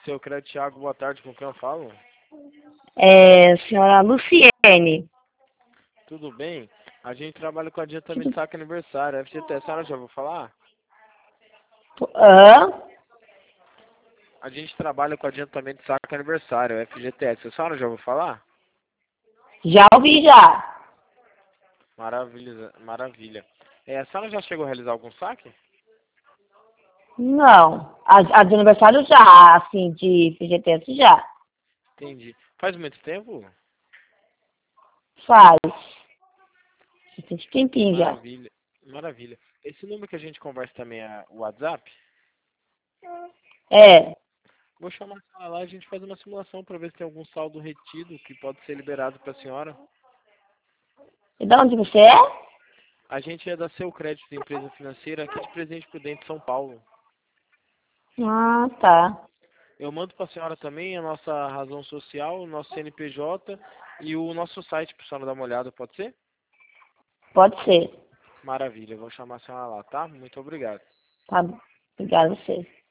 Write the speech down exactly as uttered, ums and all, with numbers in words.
Seu crédito, Thiago, boa tarde, com quem eu falo? É, senhora Luciene. Tudo bem? A gente trabalha com adiantamento Tudo... de saque aniversário, F G T S, a senhora já ouviu falar? Hã? A gente trabalha com adiantamento de saque aniversário, F G T S, a senhora já ouviu falar? Já ouvi já. Maravilha, maravilha. É, a senhora já chegou a realizar algum saque? Não. A, a de aniversário já, assim, de F G T S já. Entendi. Faz muito tempo? Faz. Já tem tempinho já. Maravilha, maravilha. Esse número que a gente conversa também é o WhatsApp? É. Vou chamar a senhora lá e a gente faz uma simulação para ver se tem algum saldo retido que pode ser liberado para a senhora. E de onde você é? A gente é da Seu Crédito, empresa financeira aqui de Presidente Prudente, São Paulo. Ah, tá. Eu mando para a senhora também a nossa razão social, o nosso C N P J e o nosso site para a senhora dar uma olhada, pode ser? Pode ser. Maravilha, eu vou chamar a senhora lá, tá? Muito obrigado. Tá bom. Obrigada a você.